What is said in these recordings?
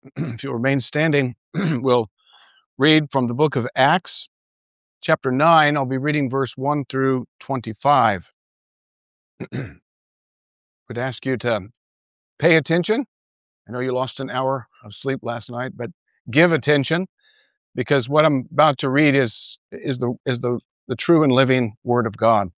If you'll remain standing, we'll read from the book of Acts, chapter 9. I'll be reading verse 1 through 25. Would ask you to pay attention. I know you lost an hour of sleep last night, but give attention, because what I'm about to read is the true and living Word of God.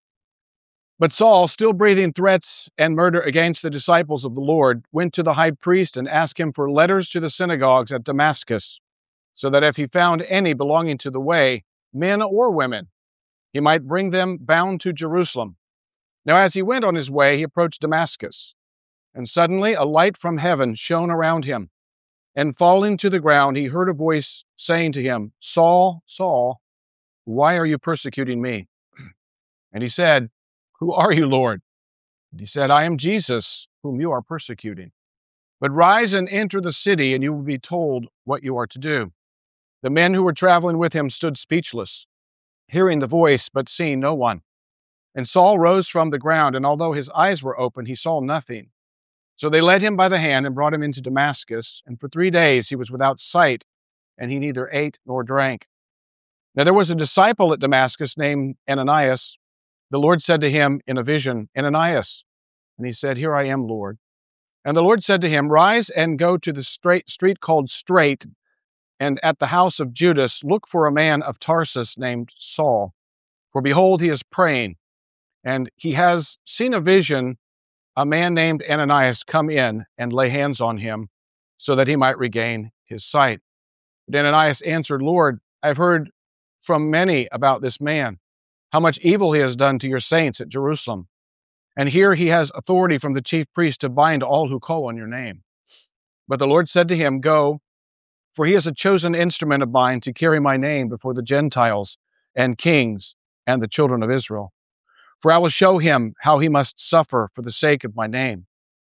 But Saul, still breathing threats and murder against the disciples of the Lord, went to the high priest and asked him for letters to the synagogues at Damascus, so that if he found any belonging to the way, men or women, he might bring them bound to Jerusalem. Now as he went on his way, he approached Damascus, and suddenly a light from heaven shone around him. And falling to the ground, he heard a voice saying to him, "Saul, Saul, why are you persecuting me?" And he said, "Who are you, Lord?" And he said, "I am Jesus, whom you are persecuting. But rise and enter the city, and you will be told what you are to do." The men who were traveling with him stood speechless, hearing the voice, but seeing no one. And Saul rose from the ground, and although his eyes were open, he saw nothing. So they led him by the hand and brought him into Damascus, and for 3 days he was without sight, and he neither ate nor drank. Now there was a disciple at Damascus named Ananias. The Lord said to him in a vision, "Ananias." And he said, "Here I am, Lord." And the Lord said to him, "Rise and go to the street called Straight, and at the house of Judas look for a man of Tarsus named Saul. For behold, he is praying, and he has seen a vision, a man named Ananias come in and lay hands on him, so that he might regain his sight." But Ananias answered, "Lord, I've heard from many about this man, how much evil he has done to your saints at Jerusalem. And here he has authority from the chief priest to bind all who call on your name." But the Lord said to him, "Go, for he is a chosen instrument of mine to carry my name before the Gentiles and kings and the children of Israel. For I will show him how he must suffer for the sake of my name."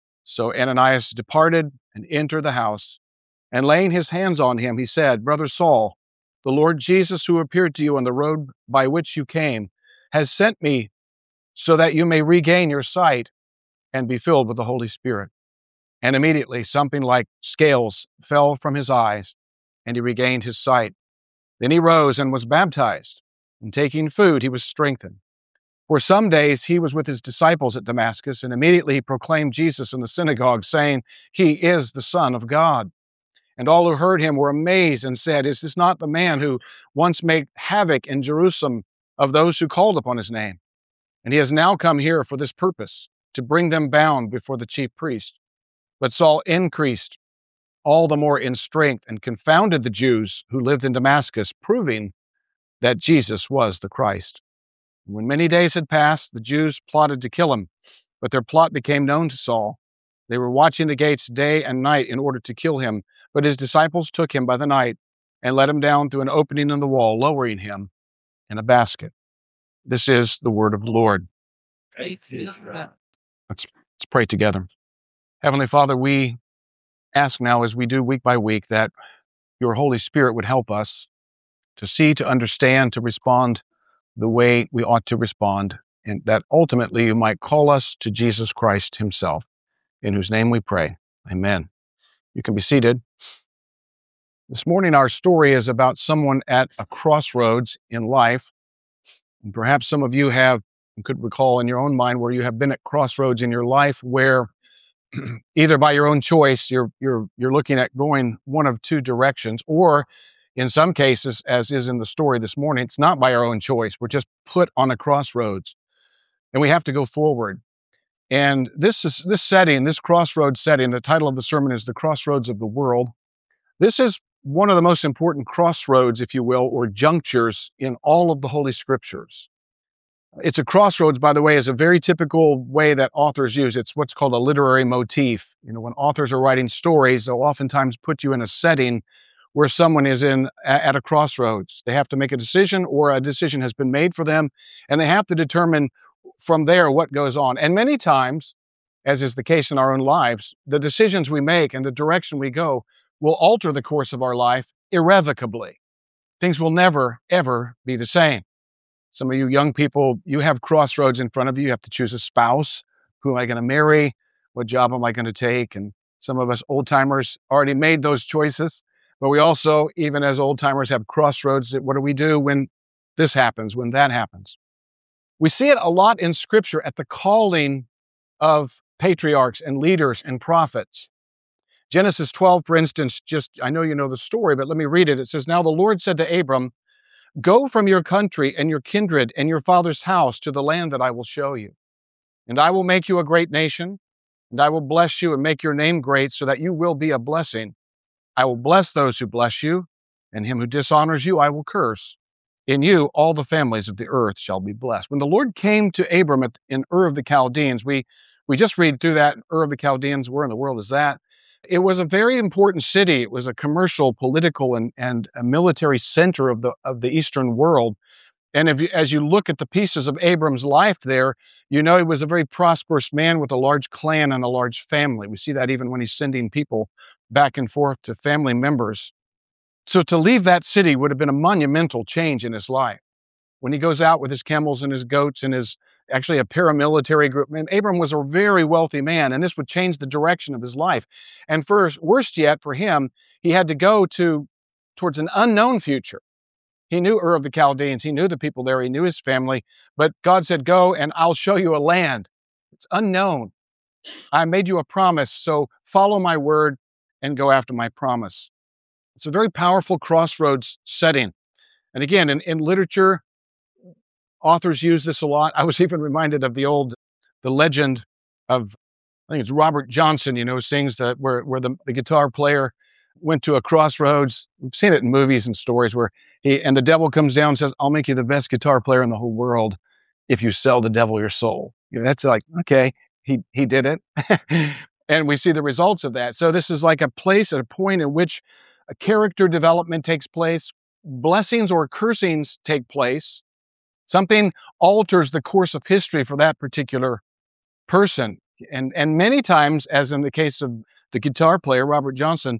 So Ananias departed and entered the house, and laying his hands on him, he said, "Brother Saul, the Lord Jesus, who appeared to you on the road by which you came, has sent me so that you may regain your sight and be filled with the Holy Spirit." And immediately something like scales fell from his eyes, and he regained his sight. Then he rose and was baptized, and taking food, he was strengthened. For some days he was with his disciples at Damascus, and immediately he proclaimed Jesus in the synagogue, saying, "He is the Son of God." And all who heard him were amazed and said, "Is this not the man who once made havoc in Jerusalem of those who called upon his name? And he has now come here for this purpose, to bring them bound before the chief priest." But Saul increased all the more in strength and confounded the Jews who lived in Damascus, proving that Jesus was the Christ. When many days had passed, the Jews plotted to kill him, but their plot became known to Saul. They were watching the gates day and night in order to kill him, but his disciples took him by the night and let him down through an opening in the wall, lowering him in a basket. This is the word of the Lord. Let's pray together. Heavenly Father, we ask now, as we do week by week, that your Holy Spirit would help us to see, to understand, to respond the way we ought to respond, and that ultimately you might call us to Jesus Christ himself, in whose name we pray. Amen. You can be seated. This morning, our story is about someone at a crossroads in life. And perhaps some of you could recall in your own mind where you have been at crossroads in your life where either by your own choice, you're looking at going one of two directions, or in some cases, as is in the story this morning, it's not by our own choice. We're just put on a crossroads, and we have to go forward. And this crossroads setting, the title of the sermon is "The Crossroads of the World." This is one of the most important crossroads, if you will, or junctures in all of the Holy Scriptures. It's a crossroads, by the way, is a very typical way that authors use. It's what's called a literary motif. When authors are writing stories, they'll oftentimes put you in a setting where someone is at a crossroads. They have to make a decision, or a decision has been made for them, and they have to determine from there what goes on. And many times, as is the case in our own lives, the decisions we make and the direction we go will alter the course of our life irrevocably. Things will never, ever be the same. Some of you young people, you have crossroads in front of you. You have to choose a spouse. Who am I going to marry? What job am I going to take? And Some of us old-timers already made those choices, but we also, even as old-timers, have crossroads. What do we do when this happens, when that happens? We see it a lot in Scripture at the calling of patriarchs and leaders and prophets. Genesis 12, for instance, I know you know the story, but let me read it. It says, "Now the Lord said to Abram, 'Go from your country and your kindred and your father's house to the land that I will show you. And I will make you a great nation, and I will bless you and make your name great so that you will be a blessing. I will bless those who bless you, and him who dishonors you I will curse. In you all the families of the earth shall be blessed.'" When the Lord came to Abram in Ur of the Chaldeans, we just read through that, Ur of the Chaldeans, where in the world is that? It was a very important city. It was a commercial, political, and a military center of the Eastern world. And as you look at the pieces of Abram's life there, you know he was a very prosperous man with a large clan and a large family. We see that even when he's sending people back and forth to family members. So to leave that city would have been a monumental change in his life. When he goes out with his camels and his goats and actually a paramilitary group, and Abram was a very wealthy man, and this would change the direction of his life. And worst yet for him, he had to go towards an unknown future. He knew Ur of the Chaldeans. He knew the people there. He knew his family. But God said, "Go and I'll show you a land. It's unknown. I made you a promise, so follow my word and go after my promise." It's a very powerful crossroads setting. And again, in literature, authors use this a lot. I was even reminded of the legend of, I think it's Robert Johnson, sings where the guitar player went to a crossroads. We've seen it in movies and stories where the devil comes down and says, "I'll make you the best guitar player in the whole world if you sell the devil your soul." That's like, okay, he did it. And we see the results of that. So this is like a place, at a point in which a character development takes place, blessings or cursings take place. Something alters the course of history for that particular person. And many times, as in the case of the guitar player, Robert Johnson,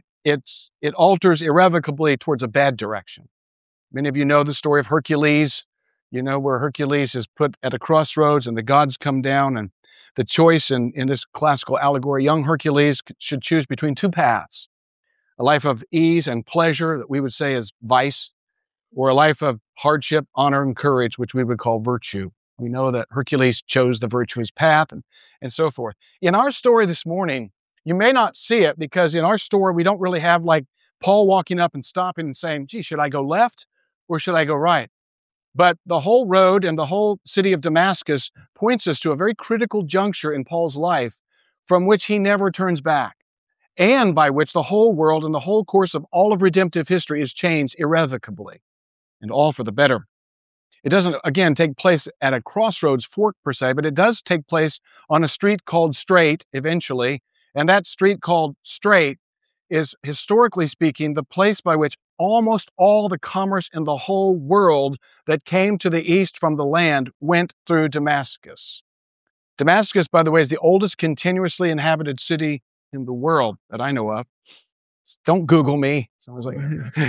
it alters irrevocably towards a bad direction. Many of you know the story of Hercules, where Hercules is put at a crossroads and the gods come down, and the choice in this classical allegory, young Hercules should choose between two paths: a life of ease and pleasure that we would say is vice, or a life of hardship, honor, and courage, which we would call virtue. We know that Hercules chose the virtuous path and so forth. In our story this morning, you may not see it because in our story, we don't really have like Paul walking up and stopping and saying, "Gee, should I go left or should I go right?" But the whole road and the whole city of Damascus points us to a very critical juncture in Paul's life from which he never turns back, and by which the whole world and the whole course of all of redemptive history is changed irrevocably, and all for the better. It doesn't, again, take place at a crossroads fork per se, but it does take place on a street called Straight eventually. And that street called Straight is, historically speaking, the place by which almost all the commerce in the whole world that came to the east from the land went through Damascus. Damascus, by the way, is the oldest continuously inhabited city in the world that I know of. Don't Google me. Someone's like,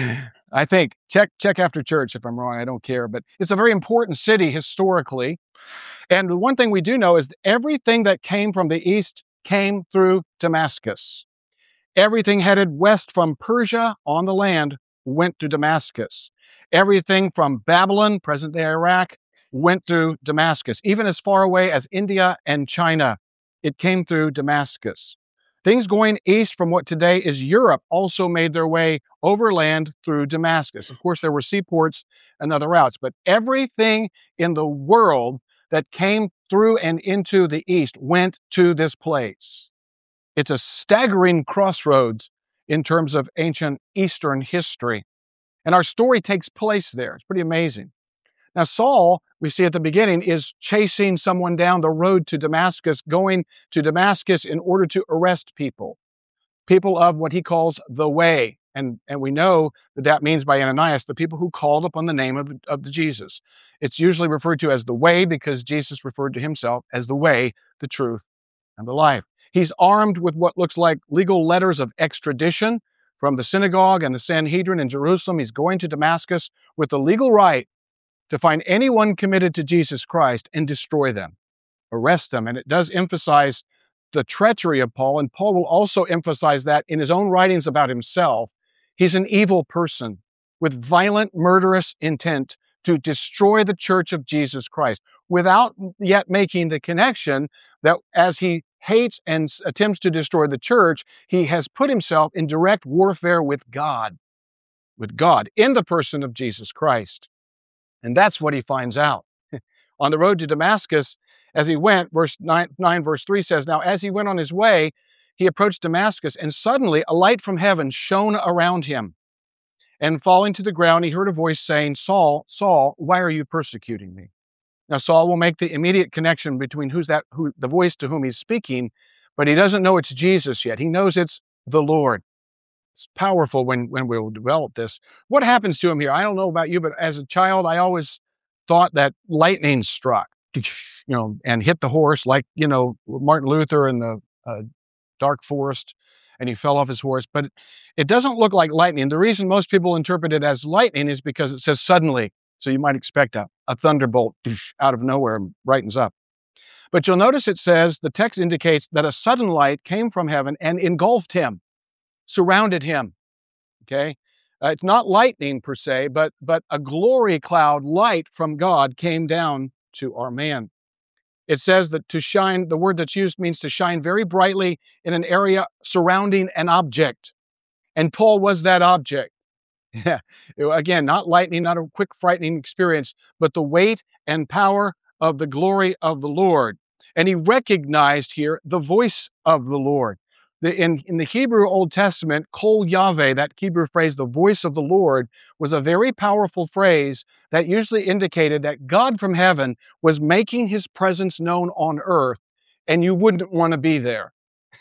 I think, check after church if I'm wrong. I don't care. But it's a very important city historically. And the one thing we do know is that everything that came from the east came through Damascus. Everything headed west from Persia on the land went through Damascus. Everything from Babylon, present-day Iraq, went through Damascus. Even as far away as India and China, it came through Damascus. Things going east from what today is Europe also made their way overland through Damascus. Of course, there were seaports and other routes, but everything in the world that came through and into the east went to this place. It's a staggering crossroads in terms of ancient Eastern history. And our story takes place there. It's pretty amazing. Now, Saul, we see at the beginning, is chasing someone down the road to Damascus, going to Damascus in order to arrest people of what he calls the way. And we know that means by Ananias, the people who called upon the name of Jesus. It's usually referred to as the way because Jesus referred to himself as the way, the truth, and the life. He's armed with what looks like legal letters of extradition from the synagogue and the Sanhedrin in Jerusalem. He's going to Damascus with the legal right to find anyone committed to Jesus Christ and destroy them, arrest them. And it does emphasize the treachery of Paul, and Paul will also emphasize that in his own writings about himself. He's an evil person with violent, murderous intent to destroy the church of Jesus Christ, without yet making the connection that as he hates and attempts to destroy the church, he has put himself in direct warfare with God in the person of Jesus Christ. And that's what he finds out. On the road to Damascus, as he went, verse 9, verse 3 says, "Now as he went on his way, he approached Damascus, and suddenly a light from heaven shone around him. And falling to the ground, he heard a voice saying, 'Saul, Saul, why are you persecuting me?'" Now Saul will make the immediate connection between who the voice to whom he's speaking, but he doesn't know it's Jesus yet. He knows it's the Lord. It's powerful when we'll develop this. What happens to him here? I don't know about you, but as a child, I always thought that lightning struck, and hit the horse like, Martin Luther in the dark forest, and he fell off his horse. But it doesn't look like lightning. The reason most people interpret it as lightning is because it says suddenly. So you might expect a thunderbolt out of nowhere and brightens up. But you'll notice it says, the text indicates that a sudden light came from heaven and engulfed him, surrounded him. Okay? It's not lightning per se, but a glory cloud, light from God, came down to our man. It says that to shine, the word that's used means to shine very brightly in an area surrounding an object. And Paul was that object. Yeah. Again, not lightning, not a quick, frightening experience, but the weight and power of the glory of the Lord. And he recognized here the voice of the Lord. In the Hebrew Old Testament, Kol Yahweh, that Hebrew phrase, the voice of the Lord, was a very powerful phrase that usually indicated that God from heaven was making his presence known on earth, and you wouldn't want to be there,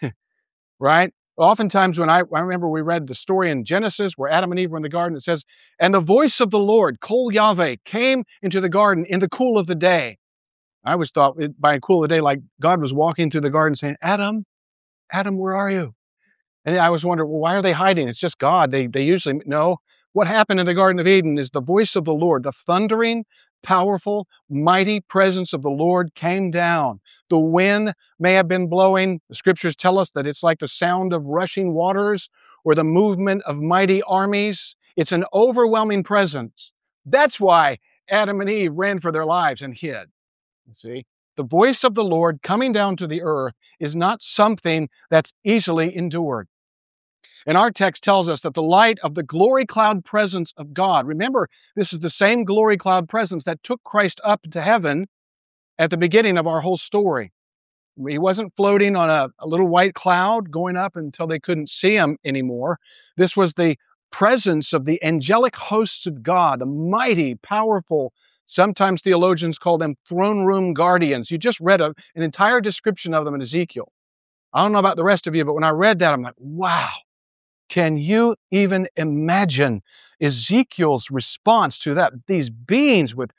right? Oftentimes when I remember we read the story in Genesis where Adam and Eve were in the garden, it says, "And the voice of the Lord, Kol Yahweh, came into the garden in the cool of the day." I always thought by cool of the day, like God was walking through the garden saying, Adam, where are you? And I was wondering, well, why are they hiding? It's just God. They usually know. What happened in the Garden of Eden is the voice of the Lord, the thundering, powerful, mighty presence of the Lord came down. The wind may have been blowing. The scriptures tell us that it's like the sound of rushing waters or the movement of mighty armies. It's an overwhelming presence. That's why Adam and Eve ran for their lives and hid. You see? The voice of the Lord coming down to the earth is not something that's easily endured. And our text tells us that the light of the glory cloud presence of God, remember, this is the same glory cloud presence that took Christ up to heaven at the beginning of our whole story. He wasn't floating on a little white cloud going up until they couldn't see him anymore. This was the presence of the angelic hosts of God, the mighty, powerful. Sometimes theologians call them throne room guardians. You just read an entire description of them in Ezekiel. I don't know about the rest of you, but when I read that, I'm like, wow. Can you even imagine Ezekiel's response to that? These beings with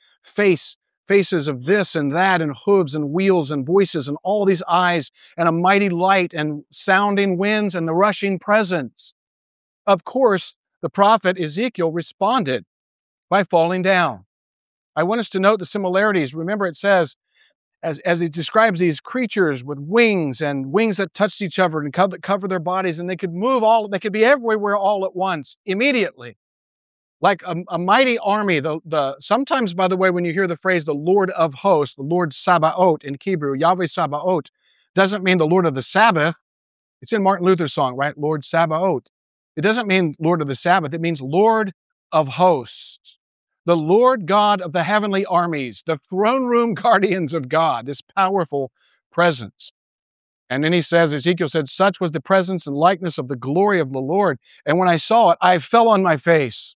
faces of this and that and hooves and wheels and voices and all these eyes and a mighty light and sounding winds and the rushing presence. Of course, the prophet Ezekiel responded by falling down. I want us to note the similarities. Remember, it says, as it describes these creatures with wings and wings that touched each other and cover their bodies, and they could they could be everywhere all at once, immediately. Like a mighty army. Sometimes, by the way, when you hear the phrase the Lord of hosts, the Lord Sabaoth in Hebrew, Yahweh Sabaoth, doesn't mean the Lord of the Sabbath. It's in Martin Luther's song, right? Lord Sabaoth. It doesn't mean Lord of the Sabbath. It means Lord of hosts. The Lord God of the heavenly armies, the throne room guardians of God, this powerful presence. And then he says, Ezekiel said, such was the presence and likeness of the glory of the Lord. And when I saw it, I fell on my face.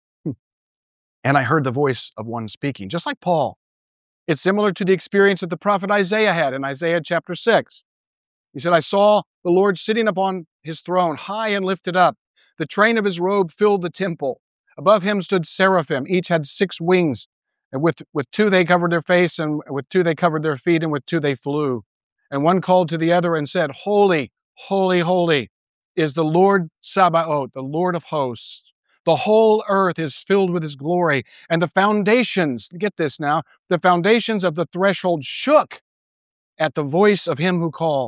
And I heard the voice of one speaking, just like Paul. It's similar to the experience that the prophet Isaiah had in Isaiah chapter 6. He said, I saw the Lord sitting upon his throne, high and lifted up. The train of his robe filled the temple. Above him stood seraphim. Each had 6 wings. And with 2 they covered their face, and with 2 they covered their feet, and with 2 they flew. And one called to the other and said, Holy, holy, holy is the Lord Sabaoth, the Lord of hosts. The whole earth is filled with his glory. And the foundations, get this now, the foundations of the threshold shook at the voice of him who called.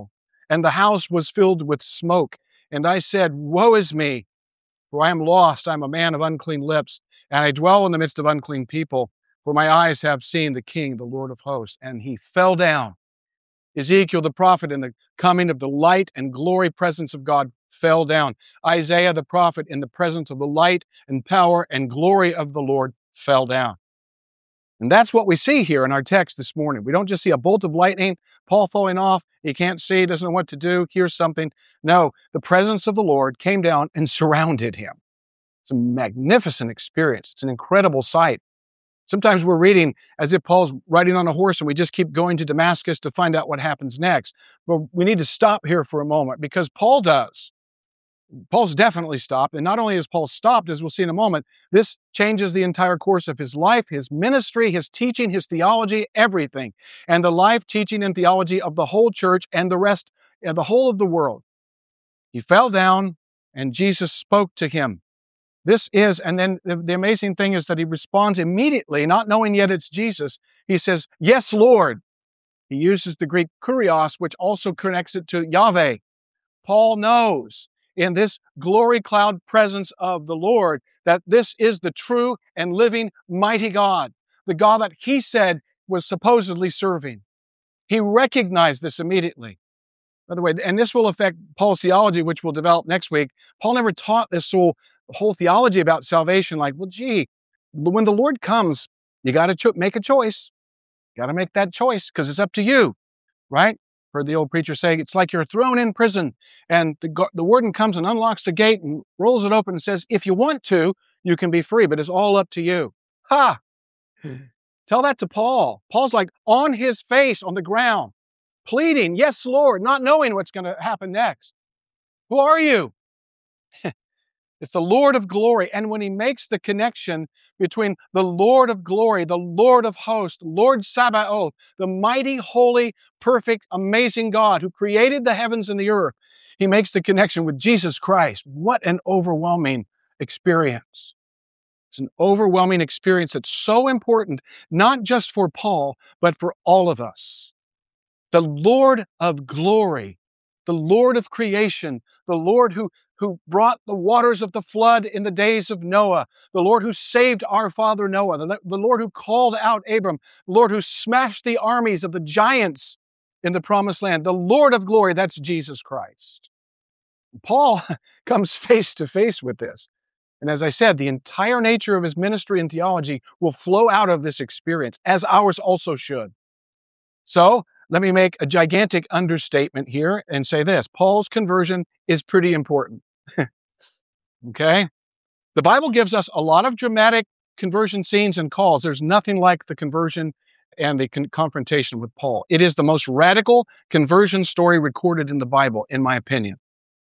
and the house was filled with smoke. And I said, Woe is me, for I am lost. I am a man of unclean lips, and I dwell in the midst of unclean people. For my eyes have seen the King, the Lord of hosts. And he fell down. Ezekiel the prophet, in the coming of the light and glory presence of God, fell down. Isaiah the prophet, in the presence of the light and power and glory of the Lord, fell down. And that's what we see here in our text this morning. We don't just see a bolt of lightning, Paul falling off, he can't see, doesn't know what to do, here's something. No, the presence of the Lord came down and surrounded him. It's a magnificent experience. It's an incredible sight. Sometimes we're reading as if Paul's riding on a horse and we just keep going to Damascus to find out what happens next. But we need to stop here for a moment because Paul does. Paul's definitely stopped. And not only has Paul stopped, as we'll see in a moment, this changes the entire course of his life, his ministry, his teaching, his theology, everything. And the life, teaching, and theology of the whole church and the rest, the whole of the world. He fell down and Jesus spoke to him. This is, and then the amazing thing is that he responds immediately, not knowing yet it's Jesus. He says, Yes, Lord. He uses the Greek kurios, which also connects it to Yahweh. Paul knows in this glory cloud presence of the Lord that this is the true and living mighty God, the God that he said was supposedly serving. He recognized this immediately. By the way, and this will affect Paul's theology, which we'll develop next week. Paul never taught this whole theology about salvation like, well, gee, when the Lord comes, you got to make a choice. You got to make that choice because it's up to you, right? Heard the old preacher say, it's like you're thrown in prison and the warden comes and unlocks the gate and rolls it open and says, if you want to, you can be free, but it's all up to you. Ha! Tell that to Paul. Paul's like on his face on the ground, pleading, yes, Lord, not knowing what's going to happen next. Who are you? It's the Lord of glory. And when he makes the connection between the Lord of glory, the Lord of hosts, Lord Sabaoth, the mighty, holy, perfect, amazing God who created the heavens and the earth, he makes the connection with Jesus Christ. What an overwhelming experience. It's an overwhelming experience that's so important, not just for Paul, but for all of us. The Lord of glory, the Lord of creation, the Lord who brought the waters of the flood in the days of Noah, the Lord who saved our father Noah, the Lord who called out Abram, the Lord who smashed the armies of the giants in the promised land, the Lord of glory, that's Jesus Christ. Paul comes face to face with this. And as I said, the entire nature of his ministry and theology will flow out of this experience, as ours also should. So, let me make a gigantic understatement here and say this. Paul's conversion is pretty important. Okay? The Bible gives us a lot of dramatic conversion scenes and calls. There's nothing like the conversion and the confrontation with Paul. It is the most radical conversion story recorded in the Bible, in my opinion.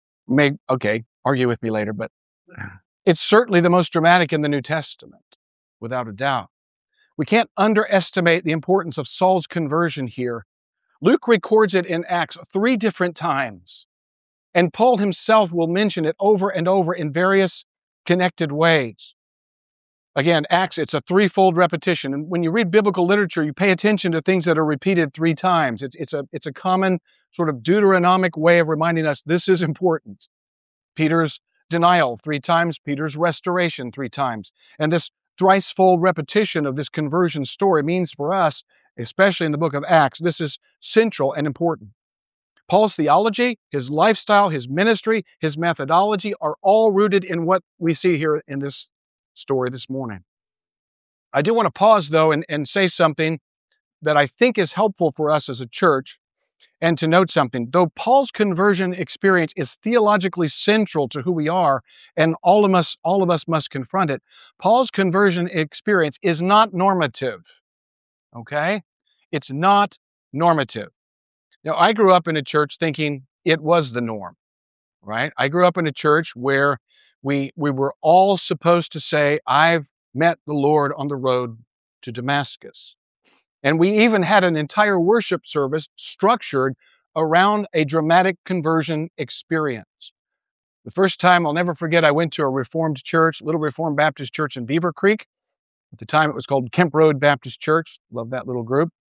Argue with me later, but it's certainly the most dramatic in the New Testament, without a doubt. We can't underestimate the importance of Saul's conversion here. Luke records it in Acts 3 different times, and Paul himself will mention it over and over in various connected ways. Again, Acts, it's a threefold repetition, and when you read biblical literature, you pay attention to things that are repeated 3 times. It's a common sort of Deuteronomic way of reminding us this is important. Peter's denial 3 times, Peter's restoration 3 times, and this thricefold repetition of this conversion story means for us, especially in the book of Acts, this is central and important. Paul's theology, his lifestyle, his ministry, his methodology are all rooted in what we see here in this story this morning. I do want to pause, though, and say something that I think is helpful for us as a church, and to note something. Though Paul's conversion experience is theologically central to who we are, and all of us must confront it, Paul's conversion experience is not normative. Okay? It's not normative. Now, I grew up in a church thinking it was the norm, right? I grew up in a church where we were all supposed to say, I've met the Lord on the road to Damascus. And we even had an entire worship service structured around a dramatic conversion experience. The first time, I'll never forget, I went to a Reformed church, Little Reformed Baptist Church in Beaver Creek. At the time, it was called Kemp Road Baptist Church. Love that little group.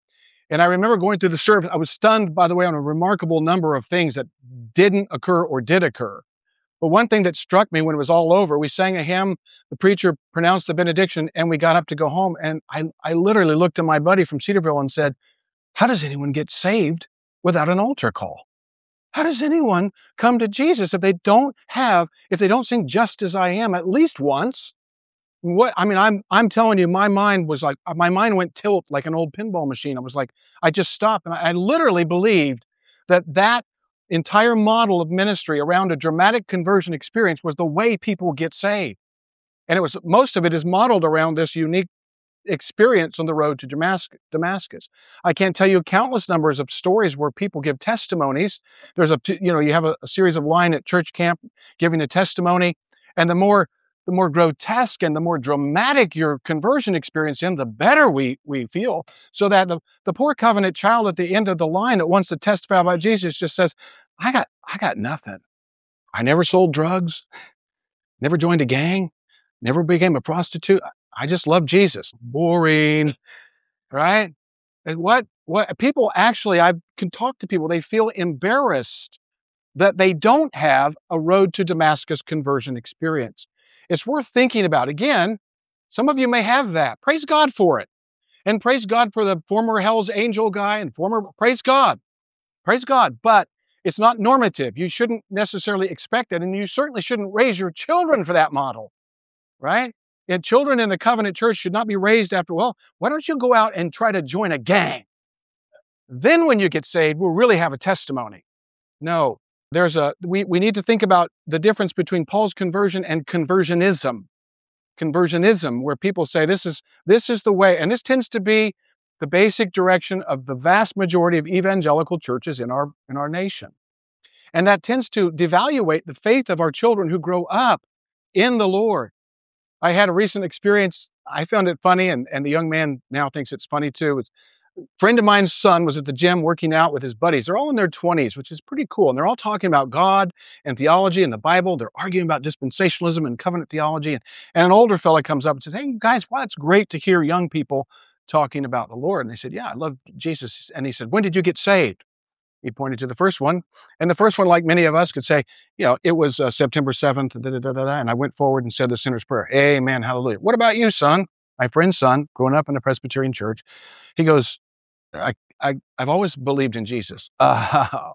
And I remember going through the service. I was stunned, by the way, on a remarkable number of things that didn't occur or did occur. But one thing that struck me when it was all over, we sang a hymn, the preacher pronounced the benediction, and we got up to go home. And I literally looked at my buddy from Cedarville and said, how does anyone get saved without an altar call? How does anyone come to Jesus if they don't sing Just As I Am at least once? I'm telling you, my mind went tilt like an old pinball machine. I was like, I just stopped. And I literally believed that entire model of ministry around a dramatic conversion experience was the way people get saved. And most of it is modeled around this unique experience on the road to Damascus. I can't tell you countless numbers of stories where people give testimonies. There's you have a series of line at church camp giving a testimony, and the more grotesque and the more dramatic your conversion experience the better we feel. So that the poor covenant child at the end of the line that wants to testify about Jesus just says, I got nothing. I never sold drugs, never joined a gang, never became a prostitute. I just love Jesus. Boring, right? And what people actually, I can talk to people, they feel embarrassed that they don't have a road to Damascus conversion experience. It's worth thinking about. Again, some of you may have that. Praise God for it. And praise God for the former Hell's Angel guy and praise God. Praise God. But it's not normative. You shouldn't necessarily expect it. And you certainly shouldn't raise your children for that model, right? And children in the covenant church should not be raised after, well, why don't you go out and try to join a gang? Then when you get saved, we'll really have a testimony. No, we need to think about the difference between Paul's conversion and conversionism. Conversionism, where people say this is the way, and this tends to be the basic direction of the vast majority of evangelical churches in our nation. And that tends to devaluate the faith of our children who grow up in the Lord. I had a recent experience. I found it funny, and the young man now thinks it's funny too. A friend of mine's son was at the gym working out with his buddies. They're all in their 20s, which is pretty cool. And they're all talking about God and theology and the Bible. They're arguing about dispensationalism and covenant theology. And an older fella comes up and says, hey, guys, wow, it's great to hear young people talking about the Lord. And they said, yeah, I love Jesus. And he said, when did you get saved? He pointed to the first one. And the first one, like many of us, could say, it was September 7th, and I went forward and said the sinner's prayer. Amen, hallelujah. What about you, son? My friend's son, growing up in a Presbyterian church. He goes, I've always believed in Jesus. Got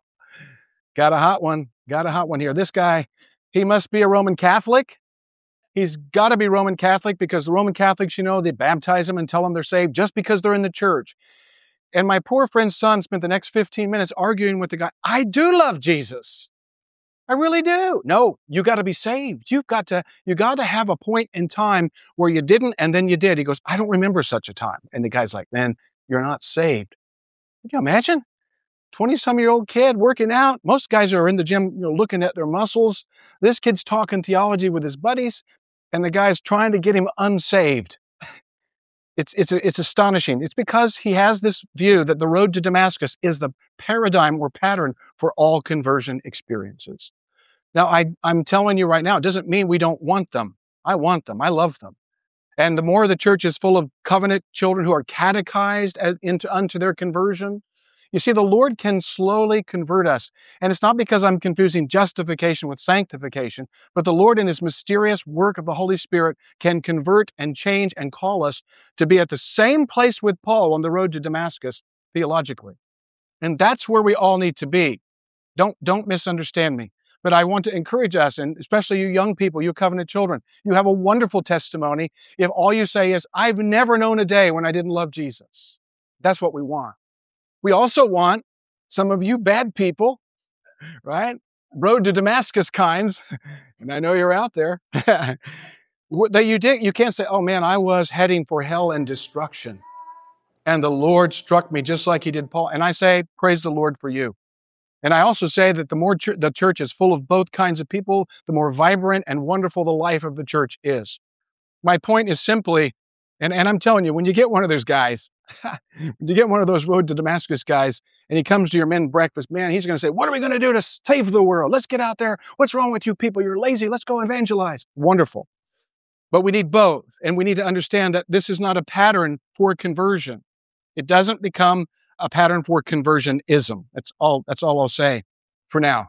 a hot one here. This guy, he must be a Roman Catholic. He's got to be Roman Catholic because the Roman Catholics, they baptize them and tell them they're saved just because they're in the church. And my poor friend's son spent the next 15 minutes arguing with the guy. I do love Jesus. I really do. No, you got to be saved. You got to have a point in time where you didn't and then you did. He goes, I don't remember such a time. And the guy's like, man, you're not saved. Can you imagine? 20-some-year-old kid working out. Most guys are in the gym, looking at their muscles. This kid's talking theology with his buddies, and the guy's trying to get him unsaved. It's astonishing. It's because he has this view that the road to Damascus is the paradigm or pattern for all conversion experiences. Now, I'm telling you right now, it doesn't mean we don't want them. I want them. I love them. And the more the church is full of covenant children who are catechized unto their conversion, you see, the Lord can slowly convert us. And it's not because I'm confusing justification with sanctification, but the Lord in His mysterious work of the Holy Spirit can convert and change and call us to be at the same place with Paul on the road to Damascus theologically. And that's where we all need to be. Don't misunderstand me. But I want to encourage us, and especially you young people, you covenant children, you have a wonderful testimony if all you say is, I've never known a day when I didn't love Jesus. That's what we want. We also want some of you bad people, right? Road to Damascus kinds, and I know you're out there, that you can't say, oh man, I was heading for hell and destruction. And the Lord struck me just like He did Paul. And I say, praise the Lord for you. And I also say that the more the church is full of both kinds of people, the more vibrant and wonderful the life of the church is. My point is simply, and I'm telling you, when you get one of those guys, when you get one of those road to Damascus guys, and he comes to your men's breakfast, man, he's going to say, what are we going to do to save the world? Let's get out there. What's wrong with you people? You're lazy. Let's go evangelize. Wonderful. But we need both. And we need to understand that this is not a pattern for conversion. It doesn't become a pattern for conversionism. That's all I'll say for now.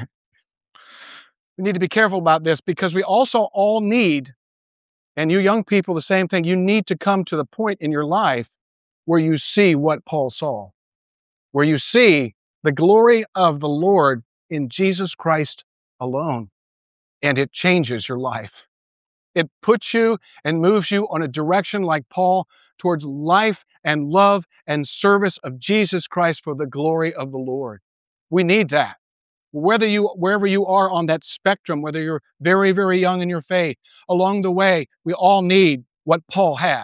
We need to be careful about this because we also all need, and you young people, the same thing, you need to come to the point in your life where you see what Paul saw, where you see the glory of the Lord in Jesus Christ alone, and it changes your life. It puts you and moves you on a direction like Paul towards life and love and service of Jesus Christ for the glory of the Lord. We need that. Wherever you are on that spectrum, whether you're very, very young in your faith, along the way, we all need what Paul had.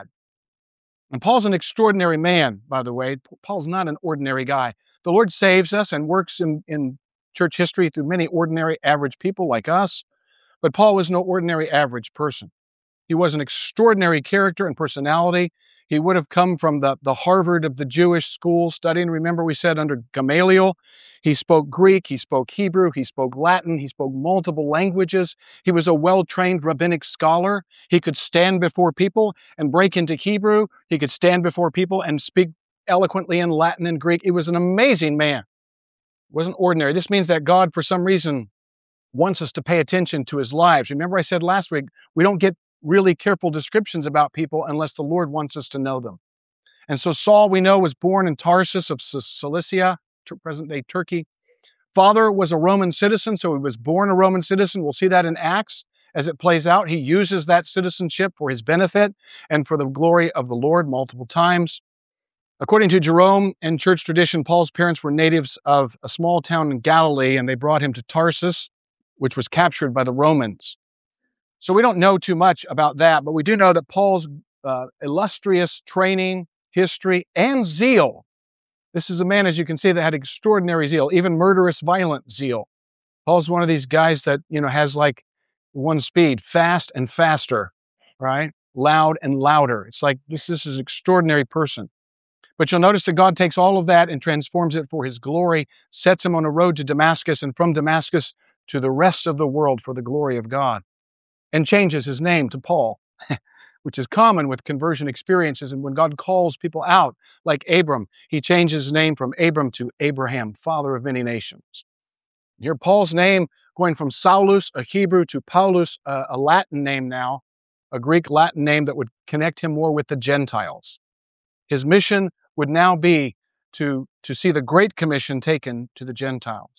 And Paul's an extraordinary man, by the way. Paul's not an ordinary guy. The Lord saves us and works in church history through many ordinary, average people like us. But Paul was no ordinary, average person. He was an extraordinary character and personality. He would have come from the Harvard of the Jewish school studying. Remember, we said under Gamaliel, he spoke Greek, he spoke Hebrew, he spoke Latin, he spoke multiple languages. He was a well-trained rabbinic scholar. He could stand before people and break into Hebrew. He could stand before people and speak eloquently in Latin and Greek. He was an amazing man. It wasn't ordinary. This means that God, for some reason, wants us to pay attention to his lives. Remember I said last week, we don't get really careful descriptions about people unless the Lord wants us to know them. And so Saul, we know, was born in Tarsus of Cilicia, present-day Turkey. Father was a Roman citizen, so he was born a Roman citizen. We'll see that in Acts as it plays out. He uses that citizenship for his benefit and for the glory of the Lord multiple times. According to Jerome and church tradition, Paul's parents were natives of a small town in Galilee, and they brought him to Tarsus, which was captured by the Romans. So we don't know too much about that, but we do know that Paul's illustrious training, history, and zeal. This is a man, as you can see, that had extraordinary zeal, even murderous, violent zeal. Paul's one of these guys that, has like one speed, fast and faster, right? Loud and louder. It's like this is an extraordinary person. But you'll notice that God takes all of that and transforms it for his glory, sets him on a road to Damascus, and from Damascus to the rest of the world for the glory of God, and changes his name to Paul, which is common with conversion experiences. And when God calls people out, like Abram, he changes his name from Abram to Abraham, father of many nations. Here, Paul's name going from Saulus, a Hebrew, to Paulus, a Latin name now, a Greek Latin name that would connect him more with the Gentiles. His mission would now be to see the Great Commission taken to the Gentiles.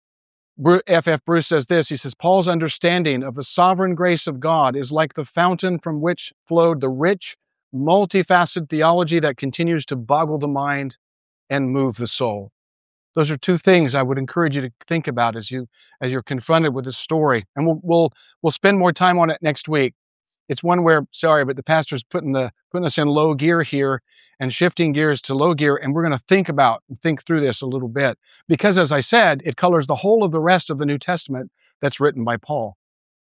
F.F. Bruce says this, he says, Paul's understanding of the sovereign grace of God is like the fountain from which flowed the rich, multifaceted theology that continues to boggle the mind and move the soul. Those are two things I would encourage you to think about as you're confronted with this story. And we'll spend more time on it next week. It's one where, but the pastor's putting us in low gear here and shifting gears to low gear, and we're going to think through this a little bit. Because, as I said, it colors the whole of the rest of the New Testament that's written by Paul.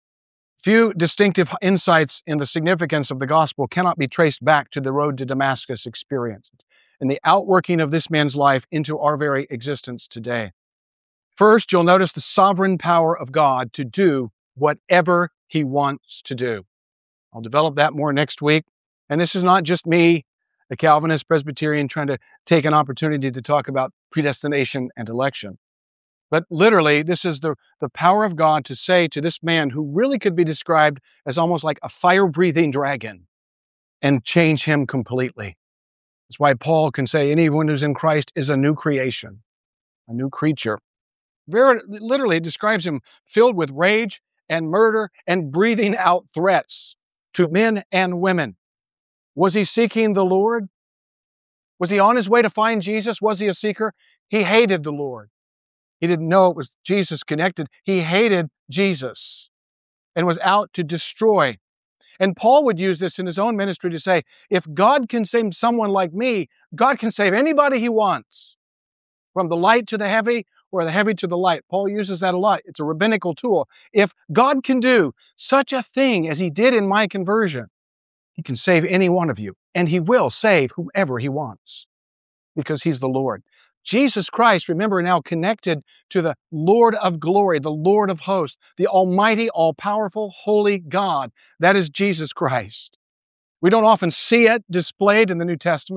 Few distinctive insights in the significance of the gospel cannot be traced back to the road to Damascus experience and the outworking of this man's life into our very existence today. First, you'll notice the sovereign power of God to do whatever he wants to do. I'll develop that more next week. And this is not just me, a Calvinist Presbyterian, trying to take an opportunity to talk about predestination and election. But literally, this is the power of God to say to this man who really could be described as almost like a fire-breathing dragon and change him completely. That's why Paul can say anyone who's in Christ is a new creation, a new creature. Very literally, it describes him filled with rage and murder and breathing out threats to men and women. Was he seeking the Lord? Was he on his way to find Jesus? Was he a seeker? He hated the Lord. He didn't know it was Jesus connected. He hated Jesus and was out to destroy. And Paul would use this in his own ministry to say, if God can save someone like me, God can save anybody he wants. From the light to the heavy, or the heavy to the light. Paul uses that a lot. It's a rabbinical tool. If God can do such a thing as he did in my conversion, he can save any one of you, and he will save whomever he wants because he's the Lord. Jesus Christ, remember, now connected to the Lord of glory, the Lord of hosts, the almighty, all-powerful, holy God. That is Jesus Christ. We don't often see it displayed in the New Testament,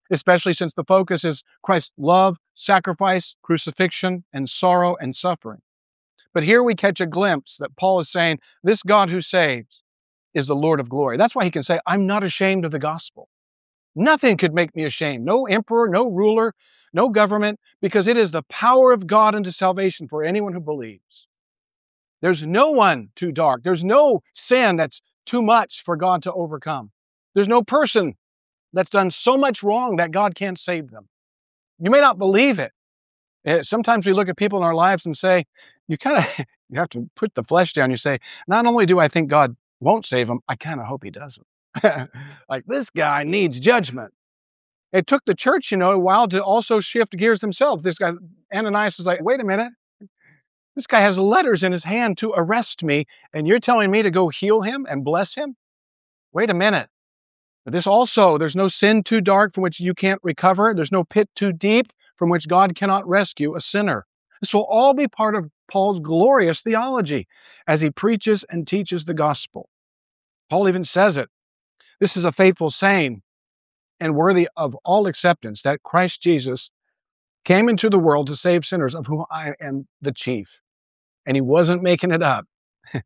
especially since the focus is Christ's love, sacrifice, crucifixion, and sorrow and suffering. But here we catch a glimpse that Paul is saying, this God who saves is the Lord of glory. That's why he can say, I'm not ashamed of the gospel. Nothing could make me ashamed. No emperor, no ruler, no government, because it is the power of God unto salvation for anyone who believes. There's no one too dark. There's no sin that's too much for God to overcome. There's no person that's done so much wrong that God can't save them. You may not believe it. Sometimes we look at people in our lives and say, you have to put the flesh down. You say, not only do I think God won't save him, I kind of hope he doesn't. Like, this guy needs judgment. It took the church, a while to also shift gears themselves. This guy, Ananias, is like, wait a minute. This guy has letters in his hand to arrest me, and you're telling me to go heal him and bless him? Wait a minute. But there's no sin too dark from which you can't recover. There's no pit too deep from which God cannot rescue a sinner. This will all be part of Paul's glorious theology as he preaches and teaches the gospel. Paul even says it. This is a faithful saying and worthy of all acceptance that Christ Jesus came into the world to save sinners, of whom I am the chief. And he wasn't making it up. He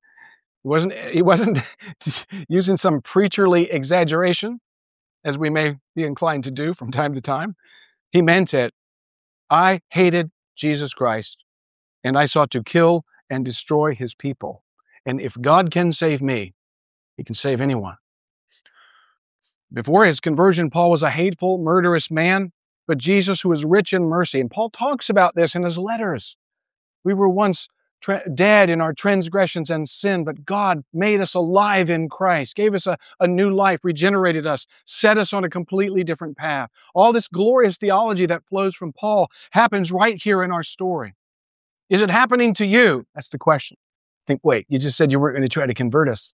wasn't using some preacherly exaggeration, as we may be inclined to do from time to time. He meant it. I hated Jesus Christ, and I sought to kill and destroy his people. And if God can save me, he can save anyone. Before his conversion, Paul was a hateful, murderous man, but Jesus, who is rich in mercy, and Paul talks about this in his letters. We were once dead in our transgressions and sin, but God made us alive in Christ, gave us a new life, regenerated us, set us on a completely different path. All this glorious theology that flows from Paul happens right here in our story. Is it happening to you? That's the question. Wait, you just said you weren't going to try to convert us.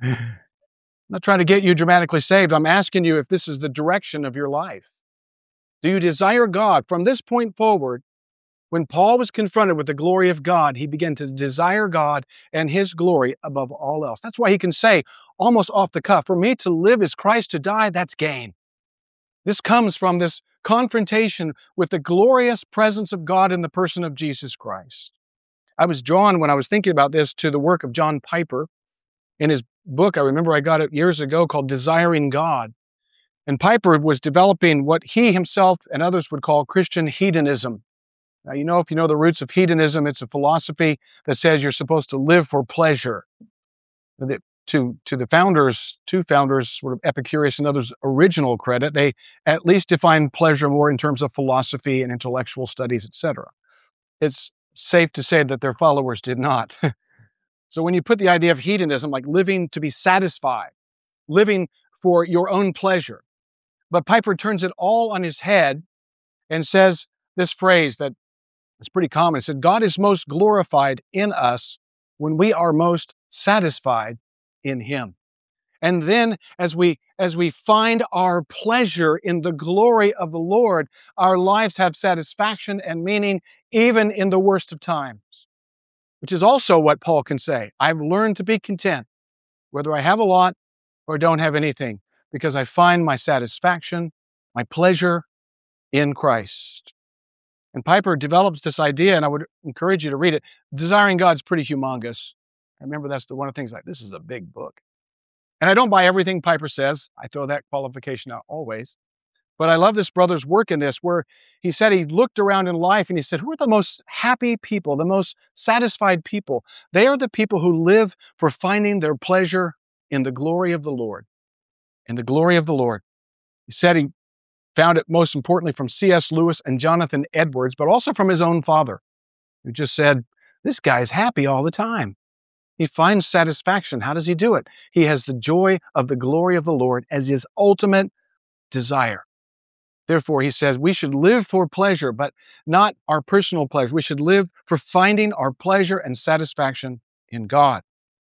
I'm not trying to get you dramatically saved. I'm asking you if this is the direction of your life. Do you desire God? From this point forward, when Paul was confronted with the glory of God, he began to desire God and his glory above all else. That's why he can say, almost off the cuff, for me to live is Christ, to die, that's gain. This comes from this confrontation with the glorious presence of God in the person of Jesus Christ. I was drawn, when I was thinking about this, to the work of John Piper. In his book, I remember I got it years ago, called Desiring God. And Piper was developing what he himself and others would call Christian hedonism. Now, if you know the roots of hedonism, it's a philosophy that says you're supposed to live for pleasure. To the founders, two founders, sort of Epicurus and others' original credit, they at least define pleasure more in terms of philosophy and intellectual studies, etc. It's safe to say that their followers did not. So when you put the idea of hedonism, like living to be satisfied, living for your own pleasure, but Piper turns it all on his head and says this phrase that is pretty common. He said, God is most glorified in us when we are most satisfied in him. And then as we find our pleasure in the glory of the Lord, our lives have satisfaction and meaning even in the worst of times. Which is also what Paul can say. I've learned to be content, whether I have a lot or don't have anything, because I find my satisfaction, my pleasure in Christ. And Piper develops this idea, and I would encourage you to read it. Desiring God's pretty humongous. I remember that's one of the things, like, this is a big book. And I don't buy everything Piper says. I throw that qualification out always. But I love this brother's work in this, where he said he looked around in life and he said, who are the most happy people, the most satisfied people? They are the people who live for finding their pleasure in the glory of the Lord. In the glory of the Lord. He said he found it most importantly from C.S. Lewis and Jonathan Edwards, but also from his own father, who just said, this guy's happy all the time. He finds satisfaction. How does he do it? He has the joy of the glory of the Lord as his ultimate desire. Therefore, he says, we should live for pleasure, but not our personal pleasure. We should live for finding our pleasure and satisfaction in God.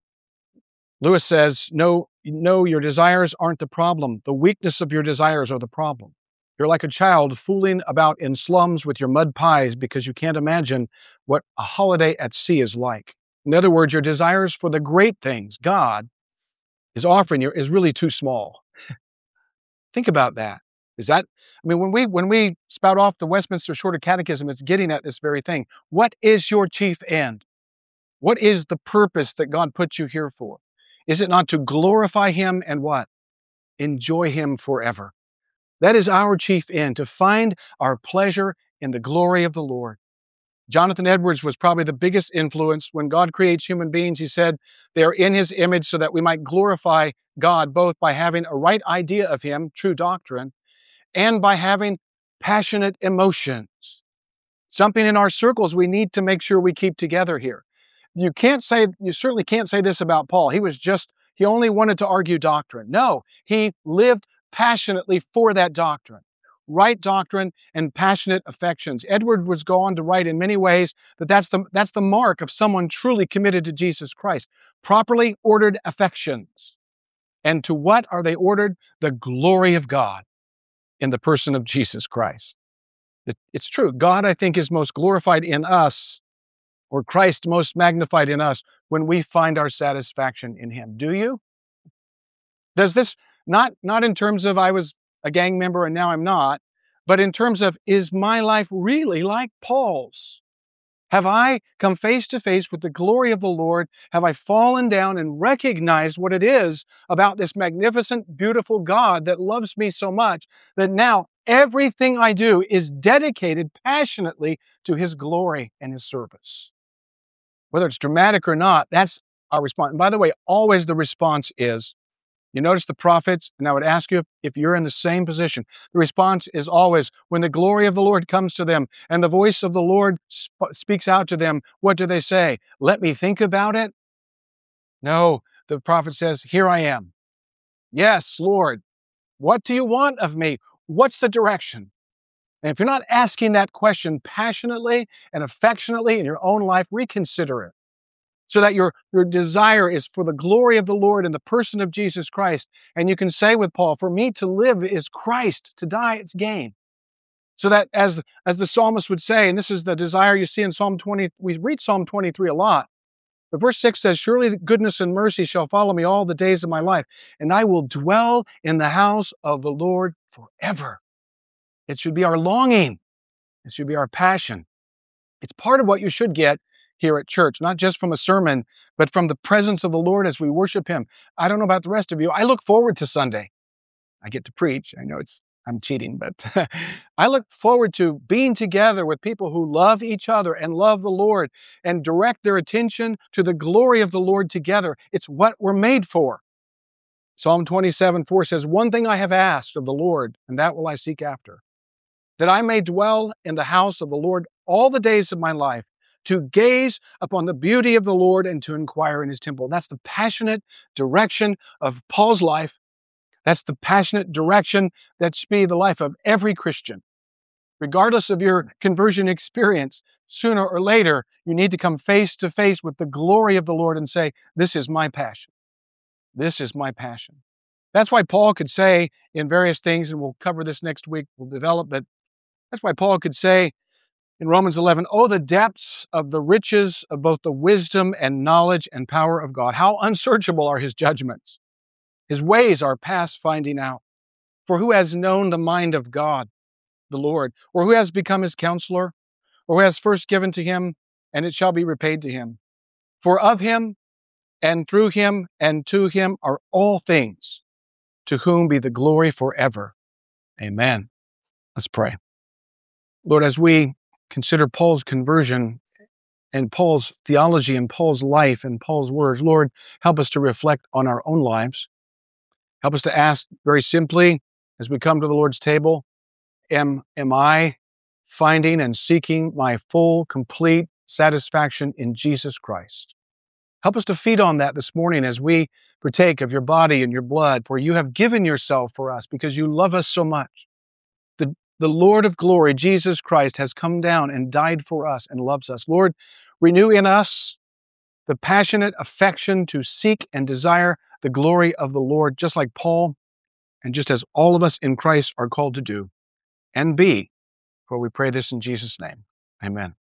Lewis says, no, your desires aren't the problem. The weakness of your desires are the problem. You're like a child fooling about in slums with your mud pies because you can't imagine what a holiday at sea is like. In other words, your desires for the great things God is offering you is really too small. Think about that. When we spout off the Westminster Shorter Catechism, it's getting at this very thing. What is your chief end? What is the purpose that God put you here for? Is it not to glorify Him and what? Enjoy Him forever. That is our chief end, to find our pleasure in the glory of the Lord. Jonathan Edwards was probably the biggest influence. When God creates human beings, he said they are in His image so that we might glorify God both by having a right idea of Him, true doctrine, and by having passionate emotions. Something in our circles we need to make sure we keep together here. You certainly can't say this about Paul. He only wanted to argue doctrine. No, he lived passionately for that doctrine. Right doctrine and passionate affections. Edward was going to write in many ways that's the mark of someone truly committed to Jesus Christ. Properly ordered affections. And to what are they ordered? The glory of God in the person of Jesus Christ. It's true. God, I think, is most glorified in us, or Christ most magnified in us, when we find our satisfaction in Him. Do you? Does this, not in terms of I was a gang member and now I'm not, but in terms of, is my life really like Paul's? Have I come face to face with the glory of the Lord? Have I fallen down and recognized what it is about this magnificent, beautiful God that loves me so much that now everything I do is dedicated passionately to His glory and His service? Whether it's dramatic or not, that's our response. And by the way, always the response is, you notice the prophets, and I would ask you if you're in the same position. The response is always, when the glory of the Lord comes to them and the voice of the Lord speaks out to them, what do they say? Let me think about it? No, the prophet says, here I am. Yes, Lord, what do you want of me? What's the direction? And if you're not asking that question passionately and affectionately in your own life, reconsider it. So that your desire is for the glory of the Lord in the person of Jesus Christ. And you can say with Paul, for me to live is Christ, to die it's gain. So that as the psalmist would say, and this is the desire you see in Psalm 20, we read Psalm 23 a lot. But verse 6 says, surely goodness and mercy shall follow me all the days of my life, and I will dwell in the house of the Lord forever. It should be our longing. It should be our passion. It's part of what you should get here at church, not just from a sermon, but from the presence of the Lord as we worship Him. I don't know about the rest of you. I look forward to Sunday. I get to preach. I know I'm cheating, but I look forward to being together with people who love each other and love the Lord and direct their attention to the glory of the Lord together. It's what we're made for. Psalm 27:4 says, one thing I have asked of the Lord, and that will I seek after, that I may dwell in the house of the Lord all the days of my life, to gaze upon the beauty of the Lord and to inquire in His temple. That's the passionate direction of Paul's life. That's the passionate direction that should be the life of every Christian. Regardless of your conversion experience, sooner or later, you need to come face to face with the glory of the Lord and say, this is my passion. This is my passion. That's why Paul could say in various things, and we'll cover this next week, we'll develop, but that's why Paul could say in Romans 11, oh, the depths of the riches of both the wisdom and knowledge and power of God. How unsearchable are His judgments. His ways are past finding out. For who has known the mind of God, the Lord, or who has become His counselor, or who has first given to Him, and it shall be repaid to him? For of Him, and through Him, and to Him are all things, to whom be the glory forever. Amen. Let's pray. Lord, as we consider Paul's conversion and Paul's theology and Paul's life and Paul's words, Lord, help us to reflect on our own lives. Help us to ask very simply as we come to the Lord's table, am I finding and seeking my full, complete satisfaction in Jesus Christ? Help us to feed on that this morning as we partake of your body and your blood, for you have given yourself for us because you love us so much. The Lord of glory, Jesus Christ, has come down and died for us and loves us. Lord, renew in us the passionate affection to seek and desire the glory of the Lord, just like Paul, and just as all of us in Christ are called to do and be. For we pray this in Jesus' name. Amen.